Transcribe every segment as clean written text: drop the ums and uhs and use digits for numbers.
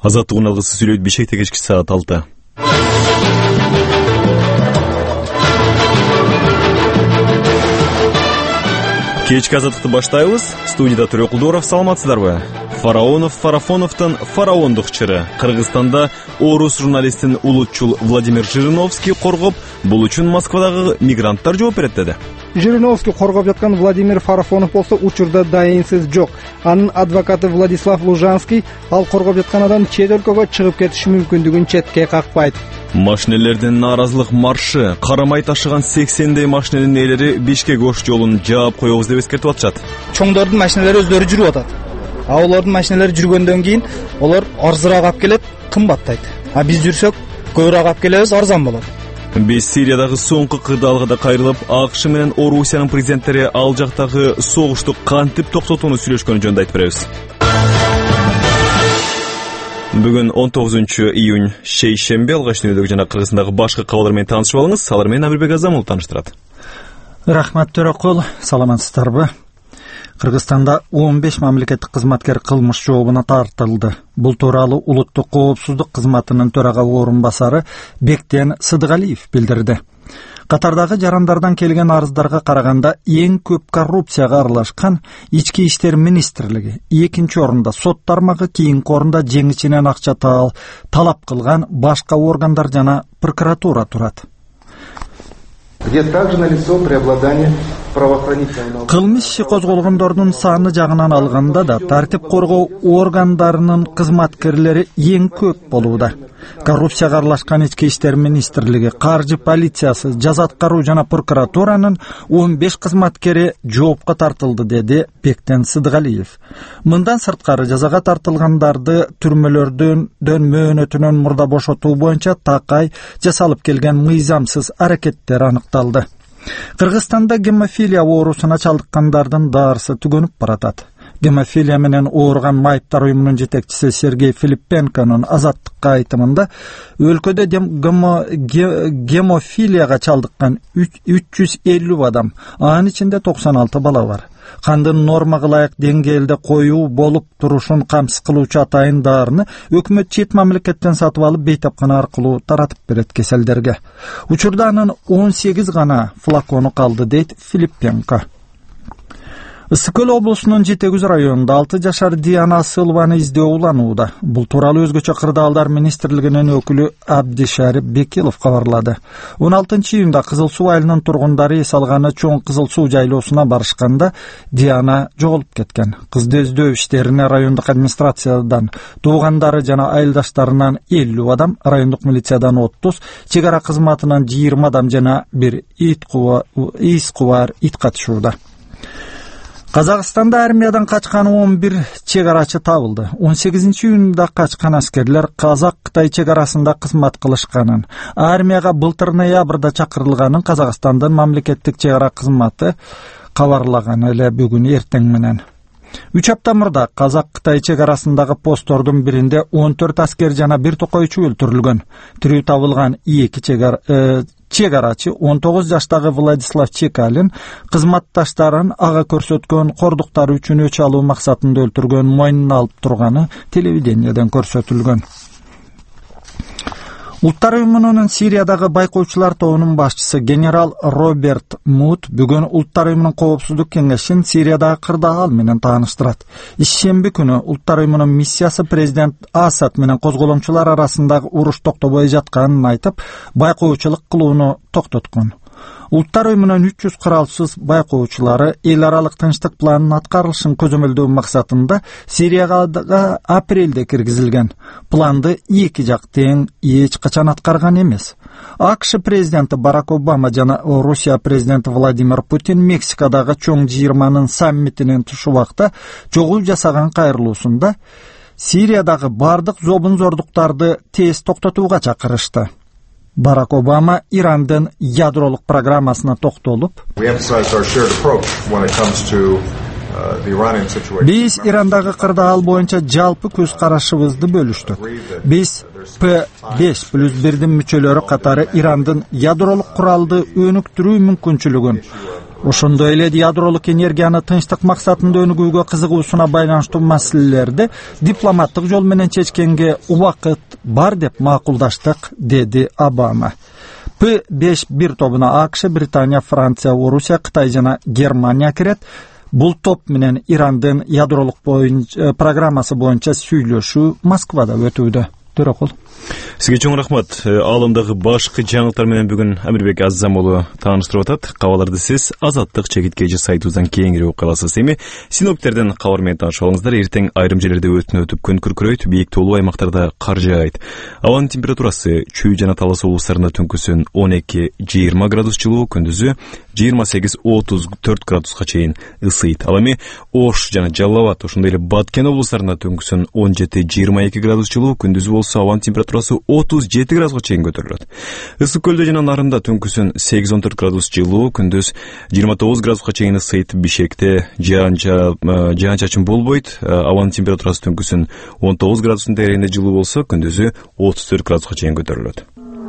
Азаттыгын алгысы сүйлөйт Бишкекте кечки саат 6. Кечки азаттыкты баштайбыз. Студияда Төрө Кулдоров, саламатсыздарбы? Фарафоновдун фараондук чыры. Кыргызстанда орус журналистин улутчул Владимир Жириновский коргоп, бул үчүн Москвадагы мигранттар жооп берет деди. Жириновский коргоп жаткан Владимир Фарафонов болсо учурда дайынсыз жок. Анын адвокаты Владислав Лужанский ал коргоп жаткан адам чет өлкөгө чыгып кетиши мүмкүндүгүн четке какпайт. Машинелердин нааразылык маршы, карамай ташыган 80дей машиненин ээлери Бишкек-Ош жолун жаап коебуз деп эскертип атышат. Чоңдордун машинелери өздөрү жүрүп атат. Олордун машинелери жүргөндөн кийин олар арзыраак алып келет, кымбаттайт. Биз жүрсөк көбүрөөк алып келебиз, арзан болот. Биз Сириядагы соңку кырдаалга кайрылып, АКШ менен Орусиянын президенттери ал жактагы согушту кантип токтотууну сүйлөшкөнү жөнүндө айтып беребиз. Бүгүн 19 июнь шейшембе, алгач дүнүйдөгү жана Кыргызстандагы башка кабарлар менен таанышып алыңыз. Алар менен Амирбек Азамов тааныштырат. Рахмат Төрөкул, саламатсыздарбы? Кыргызстанда 15 мамлекеттик кызматкер кылмыш жообуна тартылды. Бул тууралуу улуттук коопсуздук кызматынын төрага орун басары Бектен Сыдыгалиев билдирди. Катардагы жарандардан келген арыздарга караганда эң көп коррупцияга аралашкан Ички иштер министрлиги, экинчи орунда сот тармагы, кийинки орунда жеңичинен акча талап кылган башка органдар жана прокуратура турат. Где также налицо преобладание правоохранительного. Кылмыш иши козголгондордун саны жагынан алганда да тартип коргоо органдарынын кызматкерлери эң көп болууда. Коррупцияга аралашкан Ички иштер министрлиги, каржы полициясы, жаза аткаруу жана прокуратуранын 15 кызматкери жоопко тартылды, деди Бектен Сыдыгалиев. Мындан сырткары жазага тартылгандарды түрмөлөрдөн мөөнөтүнөн мурда бошотуу боюнча такай жасалып келген мыйзамсыз аракеттер аныкталды. Кыргызстанда гемофилия оорусуна чалдыккандардын даарысы түгөнүп баратат. Гемофилия менен ооруган майыптар уюмунун жетекчиси Сергей Филиппенконун Азаттыкка айтымында өлкөдө гемофилияга чалдыккан 350 адам, анын ичинде 96 бала бар. Кандын нормага ылайык деңгээлде коюу болуп турушун камсыз кылуучу атайын даарыны өкмөт чет мамлекеттен сатып алып бейтапкана аркылуу таратып берет кеселдерге. Учурда анын 18 гана флакону калды, дейт Филиппенко. Ысык-Көл облусунун Жетегүз районунда 6 жашар Диана Сылваны издөө уланууда. Бул тууралуу өзгөчө кырдаалдар министрлигинин өкүлү Абдишарип Бекилов кабарлады. 16 июнда Кызыл Суу айылынын тургундары эс алганы чоң Кызыл Суу жайлоосуна барышканда Диана жоголуп кеткен. Кызды издөө иштерине райондук администрациядан, туугандары жана айылдаштарынан 50 адам, райондук милициядан 30, чек ара кызматынан 20 адам жана бир ис кубар ит катышууда. Казакстанда армиядан качкан 11 чек арачы табылды. 18 июнда качкан аскерлер Казак-Кытай чек арасында кызмат кылышканын, армияга былтыр ноябрда чакырылганын Казакстандын мамлекеттик чек ара кызматы кабарлаган эле бүгүн эртең менен. 3 апта мурда Казак-Кытай чек арасындагы посттордун биринде 14 аскер жана бир токойчу өлтүрүлгөн. Тирүү табылган 2 чек арачы 19 жаштагы Владислав Чекалин кызматташтарын ага көрсөткөн кордуктары үчүн өч алуу максатында өлтүргөн мойнуна алып турганы телевидениеден көрсөтүлгөн. Улуттар уюмунун Сириядагы байкоочулар тобунун башчысы генерал Роберт Мут бүгүн Улуттар уюмунун коопсуздук кеңешин Сириядагы кырдаал менен тааныштырат. Ишемби күнү Улуттар уюмунун миссиясы президент Асад менен козголомчулар арасындагы уруш токтобой жатканын айтып, байкоочулук кылууну токтоткон. Улуттар уюмунун 300 куралсыз байкоочулары эл аралык тынчтык планынын аткарылышын көзөмөлдөө максатында Сирияга апрелде киргизилген. Планды эки жак тең эч качан аткарган эмес. АКШ президенти Барак Обама жана Русия президенти Владимир Путин Мексикадагы чоң 20-нын саммитинин туш убакта жогуу жасаган кайрылуусунда Сириядагы бардык зобун-зордуктарды тез токтотууга чакырышты. Барак Обама Ирандын ядролук программасына токтолуп, биз Ирандагы кырдаал боюнча жалпы көз карашыбызды бөлүштүк. Биз P5+1 мүчөлөрү катары Ирандын ядролук куралды өнүктүрүү мүмкүнчүлүгүн Ошондой эле ядролук энергияны тынчтык максатында өнүгүүгө кызыгуусуна байланыштуу маселелерди дипломаттык жол менен чечкенге убакыт бар деп макулдаштык, деди Обама. П-5-1 тобуна АКШ, Британия, Франция, Орусия, Кытай жана Германия кирет. Бул топ менен Ирандын ядролук программасы боюнча сүйлөшүү Москвада өтүүдө. Төрөкул. Сизге чоң рахмат. Аламдагы башкы жаңылыктар менен бүгүн Амирбек Аззам уулу тааныштырып атат. Кабарларды сиз Азаттык чегиткечи сайтыбыздан кийинкирип окуй аласыз. Эми синоптиктерден кабар менен таанышып алыңыздар. Эртең айрым жерлерде өтүп күн күркүрөйт, бийик тоолуу аймактарда кар жаагайт. Абанын температурасы Чүй жана Талас облустарында түнкүсүн 12-20 градус жылуу, күндүзү 28-34 градуска чейин ысыйт. Ал эми Ош жана Жалал Абад, ошондой эле Баткен облустарында түнкүсүн 17-22 градус жылуу, күндүзү болсо абанын температурасы 37 градуска чейин көтөрүлөт. Ысык көлдө жана Нарында түнкүсүн 8-14 градус жылуу, күндүз 29 градуска чейин ысыйт. Бишкекте жаан-чачын болбойт. Абанын температурасы түнкүсүн 19 градустун деңгээлинде жылуу болсо, күндүзү 34 градуска чейин көтөрүлөт.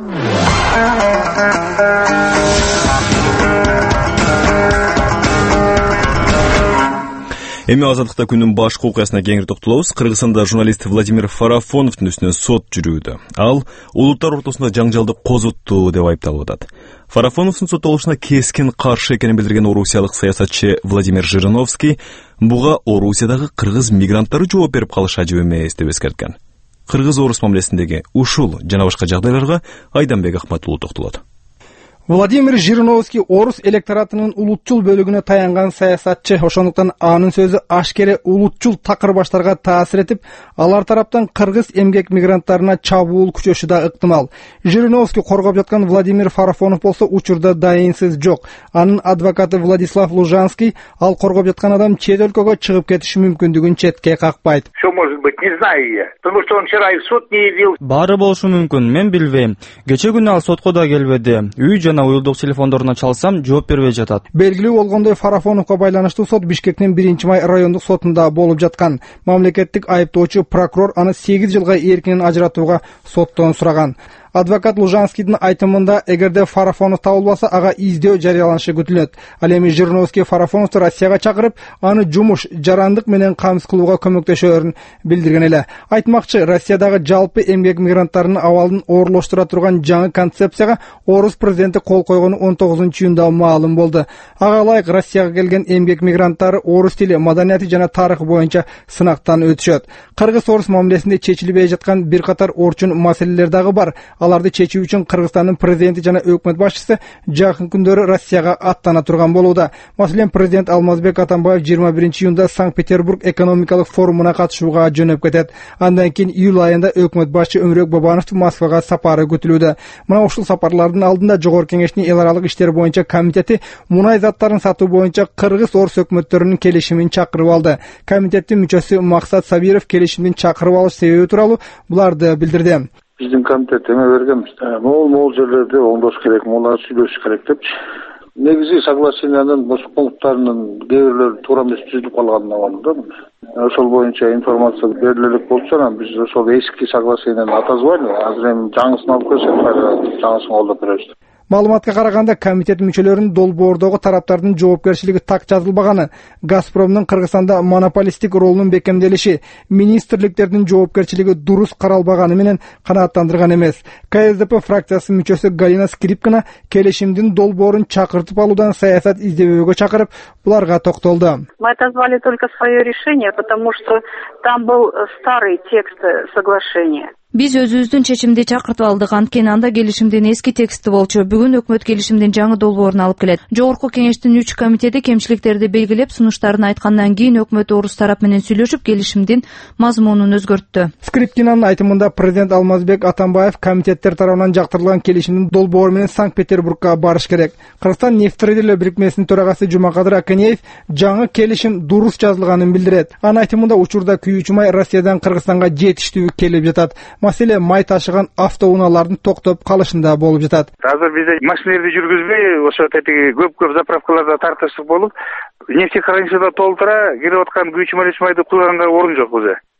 Эми Азаттыкта күндүн башкы окуясына кеңири токтолобуз. Кыргызстанда журналист Владимир Фарафоновдун үстүнө сот жүрүүдө. Ал улуттар ортосунда жаңжалды козутту деп айыпталып атат. Фарафоновдун соттолушуна кескен каршы экенин билдирген орусиялык саясатчы Владимир Жириновский буга Орусиядагы кыргыз мигранттары жооп берип калышы ажып эмес деп эскерткен. Кыргыз-орус мамилесиндеги ушул жана башка жагдайларга Айданбек Ахматуллу токтолот. Владимир Жириновский орус электоратынын улутчул бөлүгүнө таянган саясатчы, ошондуктан анын сөзү ашкере улутчул такырбаштарга таасир этип, алар тараптан кыргыз эмгек мигранттарына чабуул күчөшү да ыктымал. Жириновский коргоп жаткан Владимир Фарафонов болсо учурда дайынсыз жок. Анын адвокаты Владислав Лужанский ал коргоп жаткан адам чет өлкөгө чыгып кетиши мүмкүндүгүн четке какпайт. Что может быть, не знаю я. Потому что он вчера и в суд не явился. Баары болушу мүмкүн, мен билбейм. Кече күнү ал сотко да келбеди. Үй жана уюлдук телефондоруна чалсам жооп бербей жатат. Белгилүү болгондой Фарафоновго байланыштуу сот Бишкектин 1-май райондук сотунда болуп жаткан. Мамлекеттик айыптоочу прокурор аны 8 жылга эркинен ажыратууга соттон сураган. Адвокат Лужанскийдин айтымында, эгерде Фарафонов табылбаса, ага издөө жарыяланышы күтүлөт. Ал эми Жириновский Фарафоновду Россияга чакырып, аны жумуш, жарандык менен камсыз кылууга көмөктөшөөрүн билдирген эле. Айтмакчы, Россиядагы жалпы эмгек мигранттарынын абалын оорлоштура турган жаңы концепцияга орус президенти кол койгону 19-июнда маалым болду. Ага ылайык Россияга келген эмгек мигранттары орус тили, маданияты жана тарыхы боюнча сынактан өтүшөт. Кыргыз-орус мамилесинде чечилбей жаткан бир катар орчун маселелер дагы бар. Аларды чечүү үчүн Кыргызстандын президенти жана өкмөт башчысы жакын күндөрү Россияга аттана турган болууда. Маселен, президент Алмазбек Атамбаев 21-июнда Санкт-Петербург экономикалык форумуна катышууга жөнөп кетет. Андан кийин июль айында өкмөт башчы Өмүрөк Бабановдун Москвага сапары күтүлүүдө. Мына ушул сапарлардын алдында Жогорку Кеңештин эл аралык иштер боюнча комитети мунай заттарын сатуу боюнча Кыргыз-орус өкмөттөрүнүн келишимин чакырып алды. Комитеттин мүчөсү Максат Сабиров келишимдин чакырып алыш себеби тууралуу буларды билдирди. Биздин комитет эме бергенбиз. Могул жерлерде оңдош керек, могулар сүйлөшүш керек депчи. Негизи соглашениянын ошол пункттарынын кээ бирлери туура эмес түзүлүп калганына бар да. Ошол боюнча информация берилет болсо, биз ошол эски соглашенияны атазбайлы. Азыр эми жаңысын алып келсек, жаңысын колдоп беребиз. Маалыматка караганда, комитет мүчөлөрүнүн долбоордогу тараптардын жоопкерчилиги так жазылбаганы, Газпромдун Кыргызстанда монополисттик ролунун бекемделиши, министрликтердин жоопкерчилиги дурус каралбаганы менен канааттандырган эмес. КСДП фракциясынын мүчөсү Галина Скрипкина келишимдин долбоорун чакыртып алуудан саясат издебөөгө чакырып, буларга токтолду. Мы отозвали только свое решение, потому что там был старый текст соглашения. Биз өзүбүздүн чечимди чакыртып алдык, анткени анда келишимдин эски тексти болчу. Бүгүн өкмөт келишимдин жаңы долбоорун алып келет. Жогорку Кеңештин 3 комитети кемчиликтерди белгилеп, сунуштарын айткандан кийин өкмөт орус тарап менен сүйлөшүп, келишимдин мазмунун өзгөрттү. Скрипкинанын айтымында президент Алмазбек Атамбаев комитеттер тарабынан жактырылган келишимдин долбоору менен Санкт-Петербургга барыш керек. Кыргызстан нефть трейдерлер бирикмесинин төрагасы Жумакадыр Аканиев жаңы келишим дурус жазылганын билдирет. Анын айтымында учурда күйүүчү май Россиядан Кыргызстанга жетиштүү келип жатат. Маселе май ташыган автоунаалардын токтоп калышында болуп жатат. Азыр бизде машинелерди жүргүзбөй, ошо тетиги көп заправкаларда тартыштык болуп, нефтехранилищеде толтура кирип аткан күйүүчү майлы майды куйганга орун жок өзү.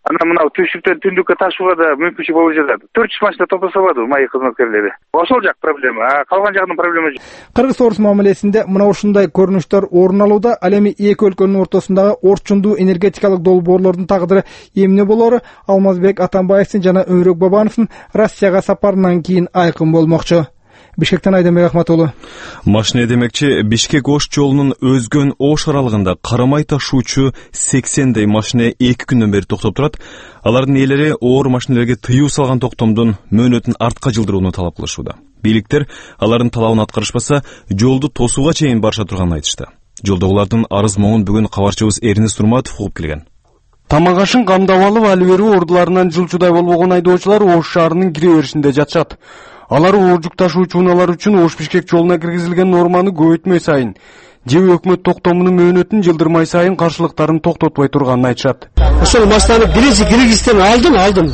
Анан мына түшүктөн түндүккө ташууга да мүмкүнчүлүк болуп жатат. 400 машина топтоса болот маек кызматкерлери. Ошол жак проблема, калган жагынын проблема жок. Кыргыз-орус мамилесинде мына ушундай көрүнүштөр орун алууда. Ал эми эки өлкөнүн ортосундагы орчундуу энергетикалык долбоорлордун тагдыры эмне болору Алмазбек Атамбаевдин жана Өмүрөк Бабановдун Россияга сапарынан кийин айкын болмокчу. Бишкектен Айдамбек Ахматулу. Машина демекчи Бишкек-Ош жолунун өзгөн Ош аралыгында карамай ташуучу 80дей машина 2 күндөн бери токтоп турат. Алардын ээлери оор машиналарга тыюу салган токтомдун мөөнөтүн артка жылдырууну талап кылышууда. Бийликтер алардын талабын аткарышпаса, жолду тосууга чейин барыша турганын айтышты. Жолдогулардын арыз моңун бүгүн кабарчыбыз Эрнис Турматов угуп келген. Тамагашын камдап алып, али бери ордуларынан жылчудай болбогон айдоочулар Ош шаарынын кире беришинде жатышат. Алар оор жүк ташуучу унаалар үчүн Ош-Бишкек жолуна киргизилген норманы көбөйтмөй сайын же өкмөт токтомунун мөөнөтүн жылдырмай сайын каршылыктарын токтотпой турганын айтышат. Ошол машинаны биринчи киргизден алдым.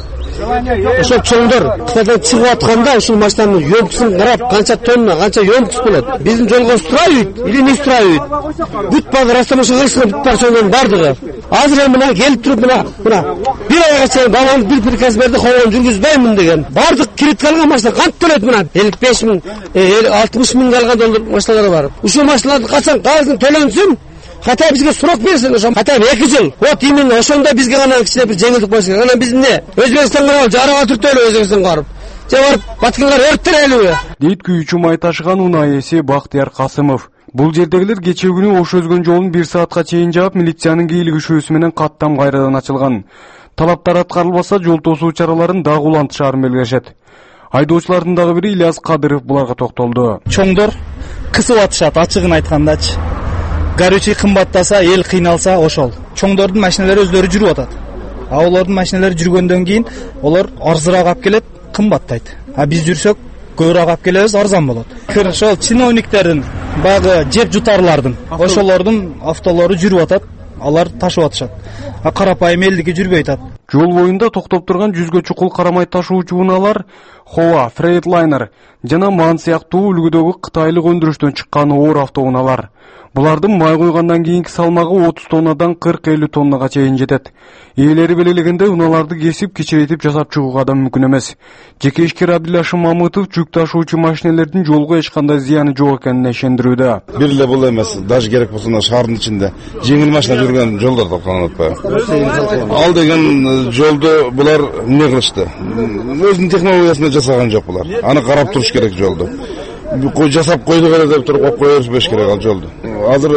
Ошол чоңдор Кытайдан чыгып атканда ушул машинанын ёмкусун карап, канча тонна, канча ёмкус болот. Биздин жолго устраивайт или не устраивайт. Бүт баары растамашыга чыгып бүт парчалардын бардыгы. Азыр мына келип туруп мына бир айга чейин бабам бир приказ берди, когон жүргүзбөймүн деген. Бардык кредит алган машина кантип төлөйт мына? 55 миң, 60 миң алган доллар машиналар бар. Ушул машиналарды качан казын төлөнсүн? Хотя бизге срок берсин, ошо хотя 2 жыл. Вот именно ошондо бизге гана кичине бир жеңилдик болуш керек. Анан биз эмне? Өзбекстанга барып, жарыга түртөлү Өзбекстанга барып. Же барып Баткенге өрттөрөлүбү? Дейт күйүүчү май ташыган унаа ээси Бактияр Касымов. Бул жердегилер кечээ күнү Ош өзгөн жолун 1 саатка чейин жаап, милициянын кийлигишүүсү менен каттам кайрадан ачылган. Талаптар аткарылбаса, жол тосуу чараларын дагы улантышаарын белгилешет. Айдоочулардын дагы бири Ильяс Кадыров буларга токтолду. Чоңдор кысып атышат, ачыгын айткандачы. Горючий кымбаттаса, эл кыйналса ошол. Чоңдордун машиналары өздөрү жүрүп атат. А олордун машиналары жүргөндөн кийин олар арзыраак алып келет, кымбаттайт. А биз жүрсөк, көбүрөөк алып келебиз, арзан болот. Ошол чиновниктердин, багы жеп жутарлардын, ошолордун автолору жүрүп атат, алар ташып атышат. А карапайым элдики жүрбөй атат. Жол боюнда токтоп турган 100гө чукул карамай ташуучу унаалар Hoa, Freightliner жана Ман сыяктуу үлгүдөгү кытайлык өндүрүштөн чыккан оор автоунаалар. Булардын май куйгандан кийинки салмагы 30 тоннадан 40-50 тоннага чейин жетет. Ээлери белгилегенде унааларды кесип, кичирейтип жасап чыгууга да мүмкүн эмес. Жеке ишкер Абдилашым Мамытов жүк ташуучу машинелердин жолго эч кандай зыяны жок экенине ишендирүүдө. Бир эле бул эмес, даже керек болсо шаардын ичинде жеңил машина жүргөн жолдор талкаланып атпайбы. Ал деген жолду булар эмне кылышты? Өзүнүн технологиясында жасаган жок булар. Аны карап туруш керек жолду. Жасап койдук эле деп туруп кое бербеш керек ал жолду. Азыр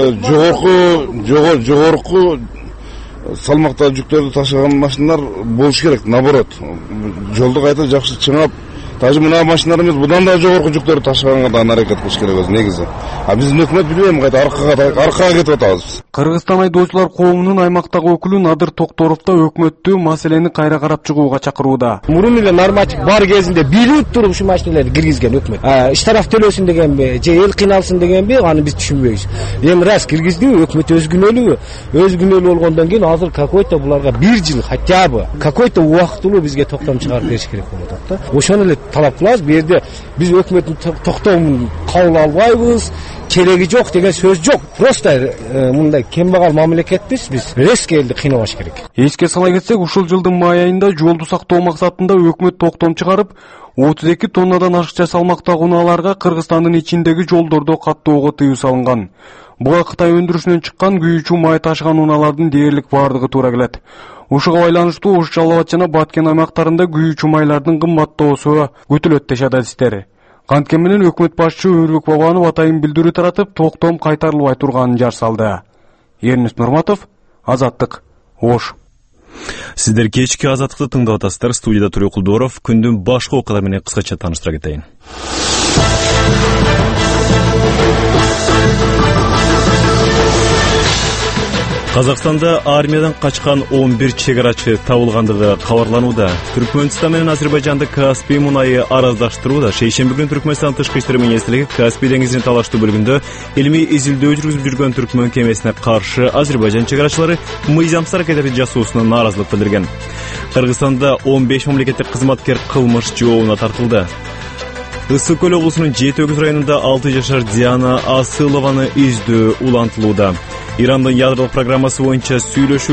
жогорку салмакта жүктөрдү ташыган машиналар болуш керек, наоборот. Жолду кайта жакшы чыңап, даже мына машиналарыбыз будан да жогорку жүктөрдү ташыганга да аракет кылыш керек өзү негизи. А биздин өкмөт билбейм кайта аркага кетип атабыз. Кыргызстан айдоочулар коомунун аймактагы өкүлү Надыр Токторов да өкмөттү маселени кайра карап чыгууга чакырууда. Мурун эле норматив бар кезинде билип туруп ушу машиналарды киргизген өкмөт. Штраф төлөсүн дегенби, же эл кыйналсын дегенби, аны биз түшүнбөйбүз. Эми раз киргиздиби, өкмөт өз күнөөлүү болгондон кийин азыр какой-то буларга 1 жыл хотя бы какой-то убактылуу бизге токтом чыгарып бериш керек болуп атат да. Ошону эле талап кылабыз. Бу жерде биз өкмөттүн токтомун кабыл албайбыз, кереги жок деген сөз жок. Просто мындай кембагал мамлекетпиз, биз резко элди кыйнабаш керек. Эске сала кетсек, ушул жылдын май айында жолду сактоо максатында өкмөт токтом чыгарып, 32 тоннадан ашыкча салмактагы унааларга Кыргызстандын ичиндеги жолдордо каттоого тыюу салынган. Буга Кытай өндүрүшүнөн чыккан күйүүчү май ташыган унаалардын дээрлик бардыгы туура келет. Ушуга байланыштуу Ош, Жалал Абад жана Баткен аймактарында күйүүчү майлардын кымбаттоосу күтүлөт дешет адистер. Канткен менен өкмөт башчысы Өмүрөк Бабанов атайын билдирүү таратып, токтом кайтарылбай турганын жар салды. Эрнис Нурматов, Азаттык, Ош. Сиздер кечки Азаттыкты тыңдап атасыздар. Студияда Турек Кулдоров. Күндүн башка окуялары менен кыскача тааныштыра кетейин. Казакстанда армиядан качкан 11 чегарачы табылгандыгы кабарланууда. Түркмөнстан менен Азербайжанды Каспий мунайы араздаштырууда. Шейшемби күнү Түркмөнстан тышкы иштер министрлиги Каспий деңизин талаштуу бөлүгүндө илимий изилдөө жүргүзүп жүргөн түркмөн кемесине каршы Азербайжан чегарачылары мыйзамсыз аракеттерди жасоосуна нааразылык билдирген. Кыргызстанда 15 мамлекеттик кызматкер кылмыш жообуна тартылды. Ысык көл облусунун Жети-Өгүз районунда 6 жашар Диана Асылованы издөө улантылууда. Ирандын ядролук программасы боюнча сүйлөшүүлөр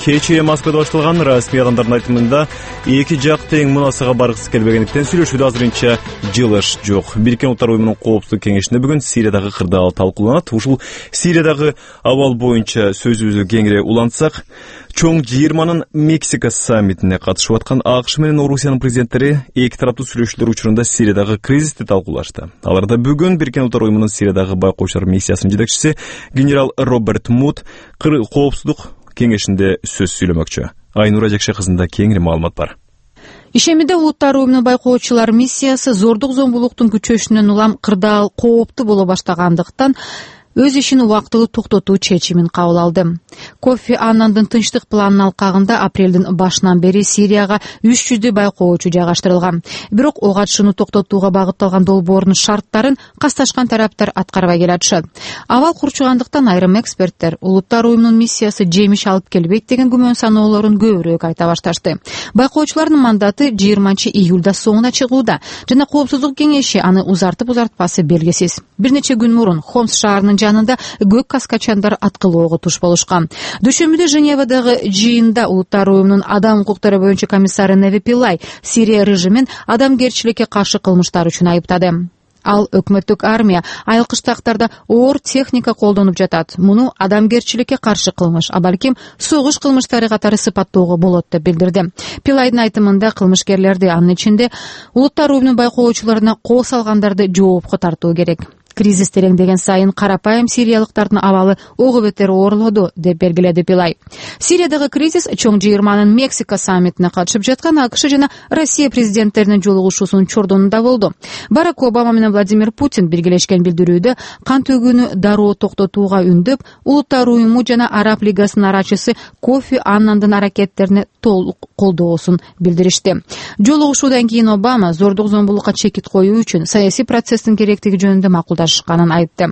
кечээ Москвада башталган расмий адамдардын айтымында эки жак тең мунасага баргысы келбегендиктен сүйлөшүүдө азырынча жылыш жок. Бириккен Улуттар уюмунун коопсуздук кеңешинде бүгүн Сириядагы кырдаал талкууланат. Ушул Сириядагы абал боюнча сөзүбүздү кеңири улантсак, чоң 20-нын Мексика саммитине катышып аткан АКШ менен Орусиянын президенттери эки тараптуу сүйлөшүүлөр учурунда Сириядагы кризисти талкуулашты. Аларда бүгүн Бириккен Улуттар уюмунун Сириядагы байкоочулар миссиясынын жетекчиси генерал Роберт Мут коопсуздук кеңешинде сөз сүйлөмөкчү. Айнура Жекше кызында кеңири маалымат бар. Ишемиде Улуттар уюмунун байкоочулар миссиясы зордук зомбулуктун күчөшүнөн улам кырдаал кооптуу боло баштагандыктан өз ишин убактылуу токтотуу чечимин кабыл алды. Кофи Аннандын тынчтык планынын алкагында апрелдин башынан бери Сирияга 300 байкоочу жайгаштырылган. Бирок ок атышууну токтотууга багытталган долбоордун шарттарын касташкан тараптар аткарбай келатышат. Абал курчугандыктан айрым эксперттер Улуттар уюмунун миссиясы жемиш алып келбейт деген күмөн саноолорун көбүрөөк айта башташты. Байкоочулардын мандаты 20-июлда соңуна чыгууда жана коопсуздук кеңеши аны узартып-узартпасы белгисиз. Бир нече күн мурун Хомс шаарынын жанында көк каскачандар аткылоого туш болушкан. Дүйшөмбүдө Женевадагы жыйында Улуттар уюмунун адам укуктары боюнча комиссары Неви Пилай Сирия режимин адамгерчиликке каршы кылмыштар үчүн айыптады. Ал өкмөттүк армия айылкыштактарда оор техника колдонуп жатат. Муну адамгерчиликке каршы кылмыш, а балким согуш кылмыштары катары сыпаттоого болот деп билдирди. Пилайдын айтымында кылмышкерлерди, анын ичинде Улуттар уюмунун байкоочуларына кол салгандарды жоопко тартуу керек. Кризис тереңдеген сайын карапайым сириялыктардын абалы ого бетер оорлоду деп белгиледи Пилай. Сириядагы кризис чоң 20-нын Мексика саммитине катышып жаткан АКШ жана Россия президенттеринин жолугушуусунун чордонунда болду. Барак Обама менен Владимир Путин биргелешкен билдирүүдө кан төгүүнү дароо токтотууга үндөп, Улуттар уюму жана Араб лигасынын арачысы Кофи Аннандын аракеттерине толук колдоосун билдиришти. Жолугушуудан кийин Обама зордук зомбулукка чекит коюу үчүн саясий процесстин керектиги жөнүндө макулдашканын айтты.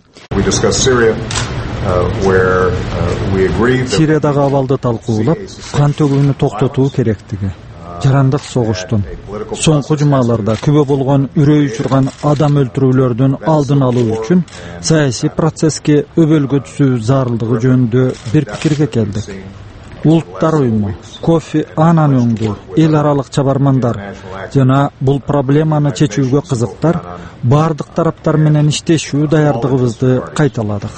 Сириядагы абалды талкуулап, кан төгүүнү токтотуу керектиги, жарандык согуштун, соңку жумаларда күбө болгон үрөй учурган адам өлтүрүүлөрдүн алдын алуу үчүн саясий процесске өбөлгө түзүү зарылдыгы жөнүндө бир пикирге келдик. Улуттар уюму, Кофи Аннан өңдүү, эл аралык чабармандар жана бул проблеманы чечүүгө кызыктар бардык тараптар менен иштешүү даярдыгыбызды кайталадык.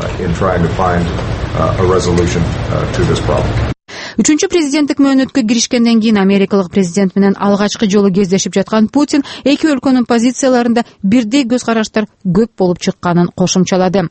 Үчүнчү президенттик мөөнөткө киришкенден кийин америкалык президент менен алгачкы жолу кездешип жаткан Путин эки өлкөнүн позицияларында бирдей көз караштар көп болуп чыкканын кошумчалады.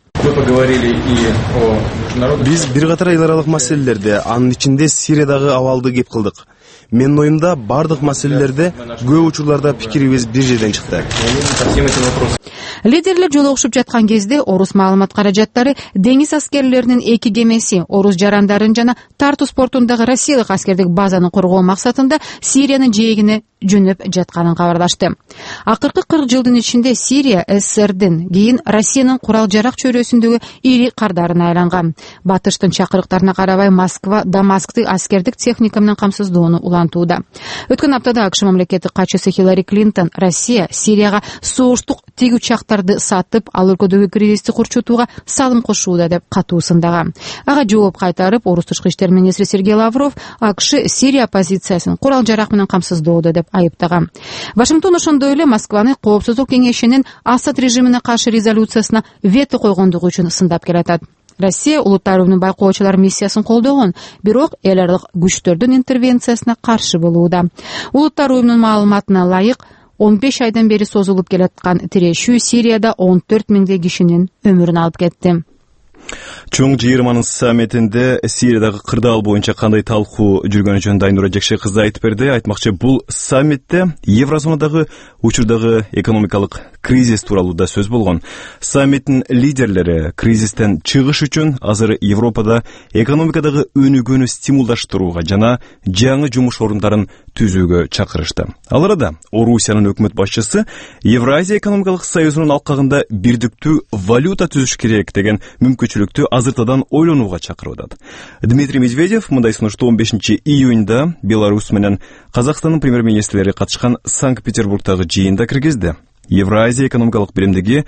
Биз бир катар эл аралык маселелерде, анын ичинде Сириядагы абалды кеп кылдык. Менин оюмда бардык маселелерде көп учурларда пикирибиз бир жерден чыкты. Лидерлер жолугушуп жаткан кезде орус маалымат каражаттары деңиз аскерлеринин эки кемеси орус жарандарын жана Тартус портундагы россиялык аскердик базаны коргоо максатында Сириянын жээгине жөнөп жатканын кабарлашты. Акыркы 40 жылдын ичинде Сирия СССРдин, кийин Россиянын курал-жарак чөйрөсүндөгү ири кардарына айланган. Батыштын чакырыктарына карабай Москва Дамаскты аскердик техника менен камсыздоону улантууда. Өткөн аптада АКШ мамлекеттик катчысы Хиллари Клинтон Россия Сирияга согуштук тиг учактарды сатып, ал өлкөдөгү кризисти курчутууга салым кошууда деп катуу сындаган. Ага жооп кайтарып, орус тышкы иштер министри Сергей Лавров АКШ Сирия позициясын курал-жарак менен камсыздоодо деп айыптаган. Вашингтон ошондой эле Москваны коопсуздук кеңешинин Асад режимине каршы резолюциясына вето койгондугу үчүн сындап келатат. Россия Улуттар уюмунун байкоочулар миссиясын колдогон, бирок эл аралык күчтөрдүн интервенциясына каршы болууда. Улуттар уюмунун маалыматына ылайык 15 айдан бери созулуп келаткан тирешүү Сирияда 14 миңдей кишинин өмүрүн алып кетти. Чоң 20-нын саммитинде Сириядагы кырдаал боюнча кандай талкуу жүргөнү жөнүндө Айнура Жекше кызы айтып берди. Айтмакчы, бул саммитте Еврозонадагы учурдагы экономикалык кризис тууралуу да сөз болгон. Саммиттин лидерлери кризистен чыгыш үчүн азыр Европада экономикадагы өнүгүүнү стимулдаштырууга жана жаңы жумуш орундарын түзүүгө чакырышты. Ал арада Орусиянын өкмөт башчысы Евразия экономикалык союзунун алкагында бирдиктүү валюта түзүш керек деген мүмкүнчүлүктү азыртадан ойлонууга чакырып атат. Дмитрий Медведев мындай сунушту 15 июнда Беларусь менен Казакстандын премьер-министрлери катышкан Санкт-Петербургдагы жыйында киргизди. Евразия экономикалык биримдиги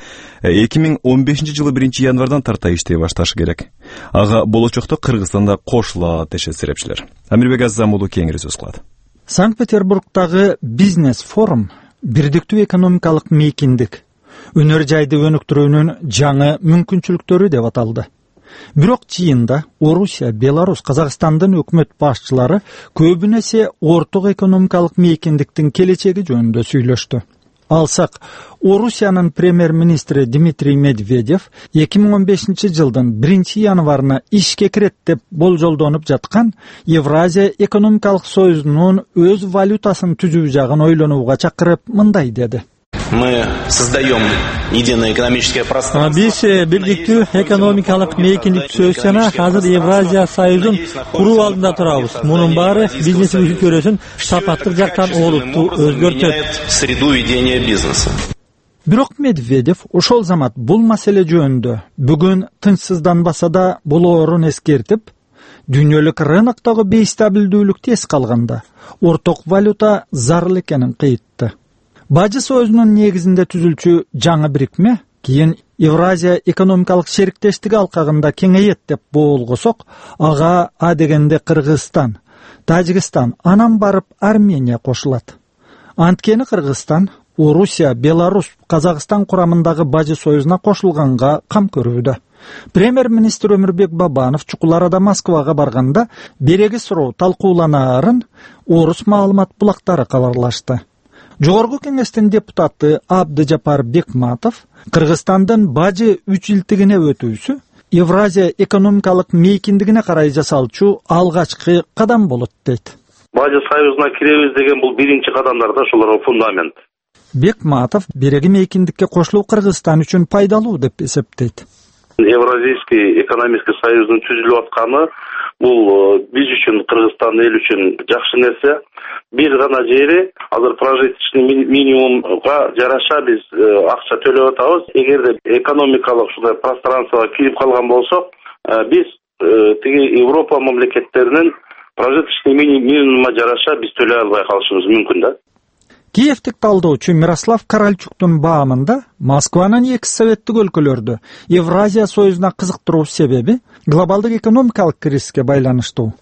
2015-жылы 1-январдан тарта иштей башташы керек. Ага болочокто Кыргызстанда кошулат дешет серепчилер. Амирбек Аззам уулу кеңири сөз кылат. Санкт-Петербургдагы бизнес форум бирдиктүү экономикалык мейкиндик, өнөр жайды өнүктүрүүнүн жаңы мүмкүнчүлүктөрү деп аталды. Бирок жыйында Орусия, Беларусь, Казакстандын өкмөт башчылары көбүнесе орток экономикалык мейкиндиктин келечеги жөнүндө сүйлөштү. Алсак, Орусиянын премьер-министри Дмитрий Медведев 2015-жылдын 1-январына ишке кирет деп болжолдонуп жаткан Евразия экономикалык союзунун өз валютасын түзүү жагын ойлонууга чакырып мындай деди. Мы создаем единое экономическое пространство. Биз бирдиктүү экономикалык мейкиндик түзүүсүнө азыр Евразия союзун куруу алдында турабыз. Мунун баары бизнесибиздин чөйрөсүн сапаттык жактан олуттуу өзгөртөт. Среду ведения бизнеса. Бирок Медведев ошол замат бул маселе жөнүндө бүгүн тынчсызданбаса да болоорун эскертип, дүйнөлүк рыноктогу бейстабилдүүлүктү эске алганда орток валюта зарыл экенин кыйтты. Бажы союзунун негизинде түзүлчү жаңы бирикме кийин Евразия экономикалык шериктештиги алкагында кеңейет деп болгосок, ага дегенде Кыргызстан, Тажикстан, анан барып Армения кошулат. Анткени Кыргызстан Орусия, Беларусь, Казакстан курамындагы бажы союзуна кошулганга кам көрүүдө. Премьер-министр Өмүрбек Бабанов чукул арада Москвага барганда береги суроо талкууланаарын орус маалымат булактары кабарлашты. Жогорку кеңештин депутаты Абдыжапар Бекматов Кыргызстандын бажы 3 жылтыгине өтүүсү Евразия экономикалык мейкиндигине карай жасалчу алгачкы кадам болот дейт. Бажы союзуна киребиз деген бул биринчи кадамдар да, ошолорго фундамент. Бекматов береги мейкиндикке кошулуу Кыргызстан үчүн пайдалуу деп эсептейт. Евразийский экономический союздун түзүлүп атканы бул биз үчүн, Кыргызстан эл үчүн жакшы нерсе. Бир гана жери азыр прожиточный минимумга жараша биз акча төлөп атабыз. Эгерде экономикалык ушундай пространствого кирип калган болсок, биз тиги Европа мамлекеттеринин прожиточный минимумга жараша биз төлөй албай калышыбыз мүмкүн да. Киевтик талдоочу Мирослав Каральчуктун баамында Москванын эки советтик өлкөлөрдү Евразия союзуна кызыктыруу себеби глобалдык экономикалык кризиске байланыштуу.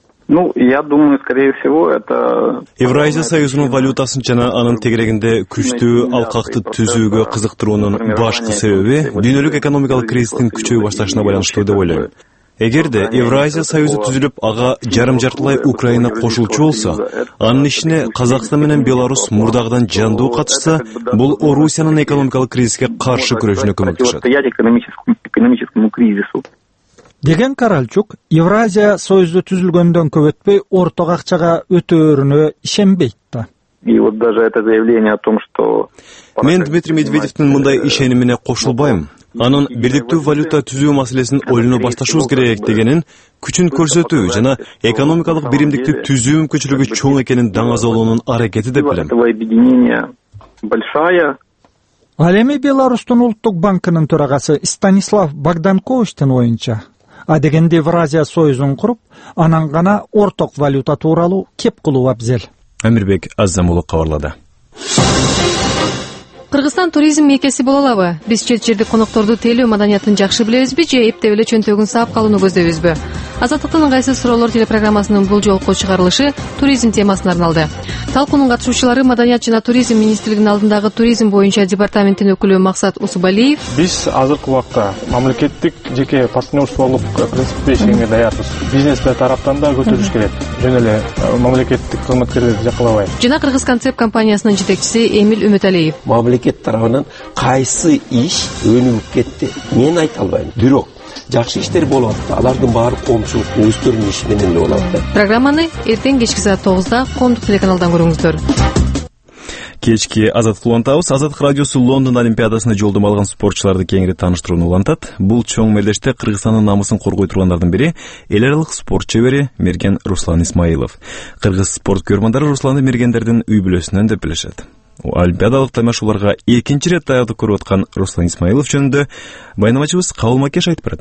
Я думаю, скорее всего, это... Евразия союзунун валютасын жана анын тегерегинде күчтүү алкакты түзүүгө кызыктыруунун башкы себеби дүйнөлүк экономикалык кризистин күчөй башташына байланыштуу деп ойлойм. Эгерде Евразия союзу түзүлүп, ага жарым-жартылай Украина кошулчу болсо, анын ишине Казакстан менен Беларусь мурдагыдан жандуу катышса, бул Орусиянын экономикалык кризиске каршы күрөшүнө көмөктөшөт. Экономическому кризису. Деген Каральчук Евразия союзу түзүлгөндөн көп өтпөй орток акчага өтөөрүнө ишенбейт да. И вот даже это заявление о том, что... Мен Дмитрий Медведевдин мындай ишенимине кошулбайм. Анын бирдиктүү валюта түзүү маселесин ойлоно башташыбыз керек дегенин күчүн көрсөтүү жана экономикалык биримдикти түзүү мүмкүнчүлүгү чоң экенин даңазалоонун аракети деп билем. Ал эми Беларустун улуттук банкынын төрагасы Станислав Богданковичтин оюнча, дегенде Евразия союзун куруп, анан гана орток валюта тууралуу кеп кылуу абзел. Амирбек Аззам уулу кабарлады. Кыргызстан туризм мекеси боло алабы? Биз чет жердик конокторду тейлөө маданиятын жакшы билебизби же эптеп эле чөнтөгүн саап калууну көздөйбүзбү? Азаттыктын ыңгайсыз суроолор телепрограммасынын бул жолку чыгарылышы туризм темасына арналды. Талкуунун катышуучулары Маданият жана туризм министрлигинин алдындагы туризм боюнча департаменттин өкүлү Максат Усубалиев. Биз азыркы убакта мамлекеттик жеке партнерстволук принципте иштегенге даярбыз. Бизнес тараптан да көтөрүш керек. Жөн эле мамлекеттик кызматкерлерди жакалабай. Жана Кыргыз концепт компаниясынын жетекчиси Эмил Үмүталиев. Мамлекет тарабынан кайсы иш өнүгүп кетти? Мен айта албайм. Бирок жакшы иштер болот. Алардын баары коомчулук өздөрүнүн иши менен эле болот. Программаны эртең кечки саат 9-да Коомдук телеканалдан көрүңүздөр. Кечки Азаттык улантабыз. Азаттык радиосу Лондон Олимпиадасына жолдомо алган спортчуларды кеңири тааныштырууну улантат. Бул чоң мелдеште Кыргызстандын намысын коргой тургандардын бири эл аралык спорт чебери Мерген Руслан Исмаилов. Кыргыз спорт көрмандары Русланды мергендердин үй бүлөсүнөн деп билишет. Олимпиадалык тамашаларга экинчи рет даярдык көрүп аткан Руслан Исмаилов жөнүндө байнамачыбыз Кабыл Макеш айтып берет.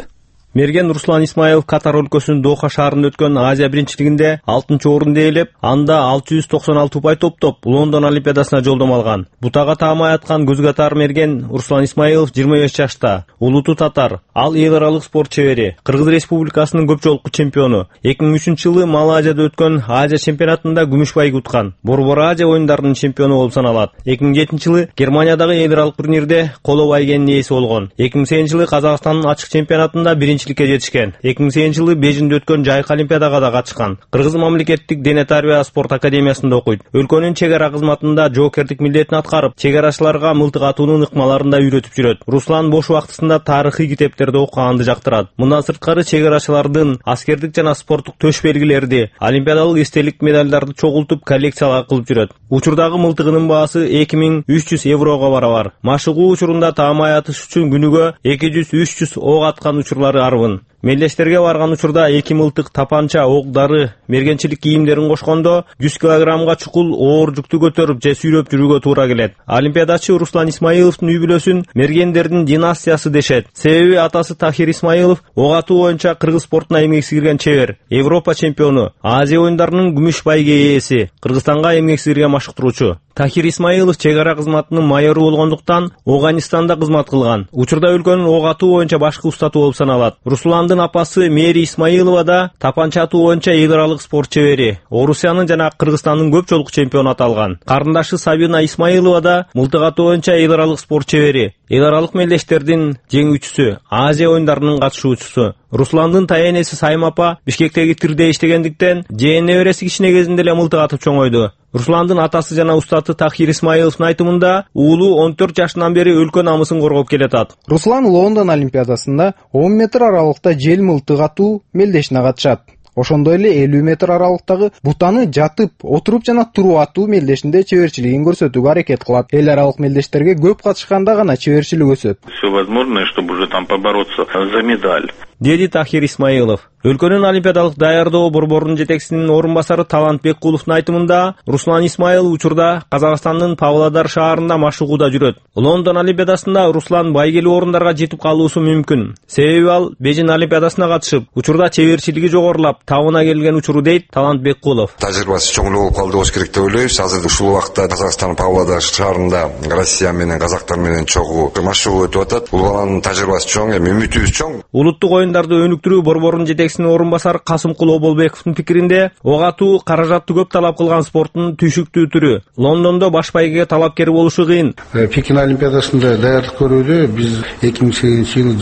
Мерген Руслан Исмаилов Катар өлкөсүнүн Доха шаарында өткөн Азия биринчилигинде 6-орунду ээлеп, анда 696 упай топтоп Лондон Олимпиадасына жолдомо алган. Бутага таамай аткан көз катар мерген Руслан Исмаилов 25 жашта, улуту татар. Ал эл аралык спорт чебери, Кыргыз Республикасынын көп жолку чемпиону. 2003-жылы Малайзияда өткөн Азия чемпионатында күмүш байга уткан. Борбор Азия оюндарынын чемпиону болуп саналат. 2007-жылы Германиядагы эл аралык турнирде коло байгенин ээси болгон. 2008-жылы Казакстандын ачык чемпионатында биринчиликке жетишкен. 2008-жылы Бейжиңде өткөн Жайык олимпиадага да катышкан. Кыргыз мамлекеттик дене тарбия спорт академиясында окуйт. Өлкөнүн чек ара кызматында жоокердик милдетин аткарып, чек арачыларга мылтык атуунун ыкмаларын да үйрөтүп жүрөт. Руслан бош убактысында тарыхый китептерди окуганды жактырат. Мындан сырткары чек арачылардын аскердик жана спорттук төш белгилерди, олимпиадалык эстелик медалдарды чогултуп коллекцияга кылып жүрөт. Учурдагы мылтыгынын баасы 2300 еврого барабар. Машыгуу учурунда таамай атыш үчүн күнүгө 200-300 ок аткан учурлары арбын. Мелдештерге барган учурда 2 мылтык, тапанча, ок-дары, мергенчилик кийимдерин кошкондо 100 килограммга чукул оор жүктү көтөрүп же сүйрөп жүрүүгө туура келет. Олимпиадачы Руслан Исмаиловдун үй бүлөсүн мергендердин династиясы дешет. Себеби атасы Тахир Исмаилов ок атуу боюнча кыргыз спортуна эмгек сиңирген чебер, Европа чемпиону, Азия оюндарынын күмүш байге ээси, Кыргызстанга эмгек сиңирген машыктыруучу. Тахир Исмаилов чек ара кызматынын майору болгондуктан Афганистанда кызмат кылган. Учурда өлкөнүн ок атуу боюнча башкы устаты болуп саналат. Русландын апасы Мери Исмаилова да тапанча атуу боюнча эл аралык спорт чебери, Орусиянын жана Кыргызстандын көп жолку чемпиону аталган. Карындашы Сабина Исмаилова да мылтык атуу боюнча эл аралык спорт чебери, эл аралык мелдештердин жеңүүчүсү, Азия оюндарынын катышуучусу. Русландын таянеси Сайым апа Бишкектеги тирде иштегендиктен небереси кичине кезинде эле мылтык атып чоңойду. Русландын атасы жана устаты Тахир Исмаиловдун айтымында уулу 14 жашынан бери өлкө намысын коргоп келатат. Руслан Лондон олимпиадасында 10 метр аралыкта жел мылтык атуу мелдешине катышат. Ошондой эле 50 метр аралыктагы бутаны жатып, отуруп жана туруп атуу мелдешинде чеберчилигин көрсөтүүгө аракет кылат. Эл аралык мелдештерге көп катышканда гана чеберчилик өсөт. Все возможное, чтобы уже там побороться за медаль. Деди Тахир Исмаилов. Өлкөнүн олимпиадалык даярдоо борборунун жетекчисинин орун басары Талантбек Куловдун айтымында, Руслан Исмаилов учурда Казакстандын Павлодар шаарында машыгууда жүрөт. Лондон олимпиадасында Руслан байгелүү орундарга жетип калуусу мүмкүн. Себеби ал Бейжиң олимпиадасына катышып, учурда чеберчилиги жогорулап, табына келген учуру дейт Талантбек Кулов. Тажрыйбасы чоңдоо болуп калды болуш керек деп ойлойбуз. Азыр ушул убакта Казакстан Павлодар шаарында Россия менен казактар менен чогуу машыгуу өтүп атат. Бул баланын тажрыйбасы чоң, эми үмүтүбүз чоң. Улуттук оюндарды өнүктүрүү борборунун жетекчисинин орун басары Касымкул Оболбековдун пикиринде, ок атуу каражатты көп талап кылган спорттун түйшүктүү түрү. Лондондо баш байгеге талапкер болушу кыйын. Пекин олимпиадасында даярдык көрүүдө биз 2008-жылы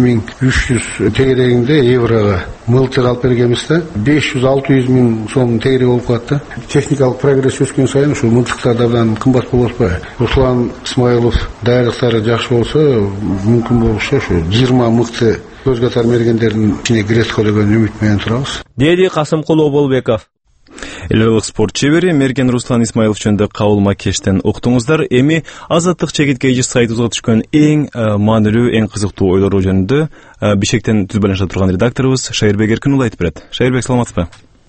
7300 тегерегинде еврого мылтык алып бергенбиз да. 500-600 миң сом тегереги болуп калат. Техникалык прогресс өскөн сайын ушул мылтыктар абдан кымбат болуп атпайбы? Руслан Исмаилов даярдыктары жакшы болсо, мүмкүн болушу ушу 20 мыкты көз катар мергендердин ичине кирет го деген үмүт менен турабыз. Деди Касымкул Оболбеков. Эл аралык спорт чебери мерген Руслан Исмаилов жөнүндө кабыл макештен уктуңуздар. Эми азаттык чегит кейжи сайтыбызга түшкөн эң маанилүү, эң кызыктуу ойлору жөнүндө Бишкектен түз байланышта турган редакторубуз Шайырбек Эркин уулу айтып берет. Шайырбек, саламатсызбы?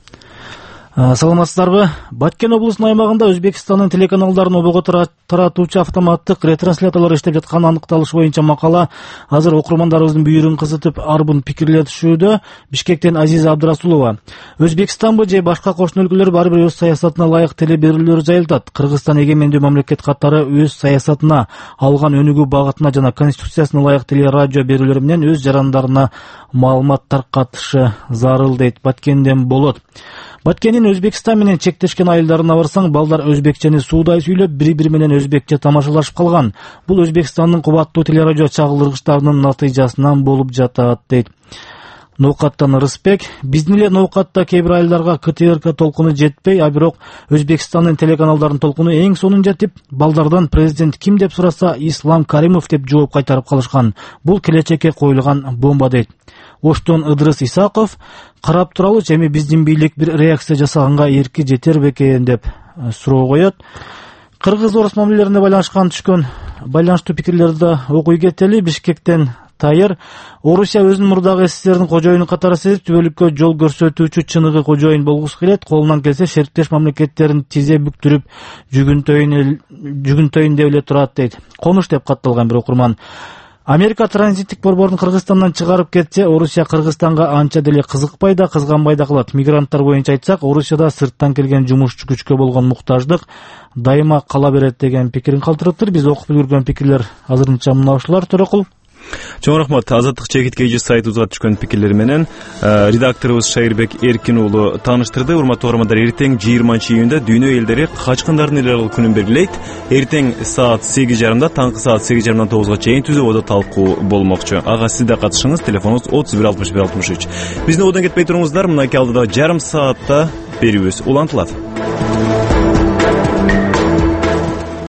Саламатсыздарбы? Баткен облусунун аймагында Өзбекстандын телеканалдарын обого таратуучу автоматтык ретрансляторлор иштеп жатканы аныкталышы боюнча макала азыр окурмандарыбыздын бүйүрүн кызытып, арбын пикирлетишүүдө. Бишкектен Азиза Абдырасулова. Өзбекстанбы же башка кошуна өлкөлөр ар бир өз саясатына ылайык телеберүүлөр жайылтат. Кыргызстан эгемендүү мамлекет катары өз саясатына, алган өнүгүү багытына жана конституциясына ылайык телерадио берүүлөр менен өз жарандарына маалымат таркатышы зарыл дейт Баткенден Болот. Баткендин Өзбекстан менен чектешкен айылдарына барсаң, балдар өзбекчени суудай сүйлөп, бири-бири менен өзбекче тамашалашып калган. Бул Өзбекстандын кубаттуу телерадио чагылдыргычтарынын натыйжасынан болуп жатат дейт. Ноокаттан Рыспек. Биздин эле ноокатта кээ бир айылдарга КТРК толкуну жетпей, а бирок Өзбекстандын телеканалдарынын толкуну эң сонун жетип, балдардан президент ким деп сураса, Ислам Каримов деп жооп кайтарып калышкан. Бул келечекке коюлган бомба дейт. Оштон Ыдырыс Исаков. Карап туралычы, эми биздин бийлик бир реакция жасаганга эрки жетер бекен деп суроо коет. Кыргыз-орус мамилелерине түшкөн байланыштуу пикирлерди окуй кетели. Бишкектен Тайыр. Орусия өзүнүн мурдагы СССРдин кожоюну катары сезип, түбөлүккө жол көрсөтүүчү чыныгы кожоюн болгусу келет. Колунан келсе шериктеш мамлекеттерин тизе бүктүрүп, жүгүнтөйүн деп эле турат дейт. Конуш деп катталган бир окурман. Америка транзиттик борборун Кыргызстандан чыгарып кетсе, Орусия Кыргызстанга анча деле кызыкпай да, кызганбай да калат. Мигранттар боюнча айтсак, Орусияда сырттан келген жумушчу күчкө болгон муктаждык дайыма кала берет деген пикирин калтырыптыр. Биз окуп үлгүргөн пикирлер азырынча мына ушулар. Төрөкул. Чоң рахмат. Азаттык чегит кейжи сайтыбызга түшкөн пикирлер менен редакторубуз Шайырбек Эркин уулу тааныштырды. Урматтуу угармандар, эртең 20-июнда дүйнө элдери качкындардын эл аралык күнүн белгилейт. Эртең саат 8:30, таңкы саат 8:30 9-га чейин түзөбодо талкуу болмокчу. Ага сиз да катышыңыз. Телефонубуз 31 61 63. Биздин одон кетпей туруңуздар. Мынакей алдыда жарым саатта берүүбүз улантылат.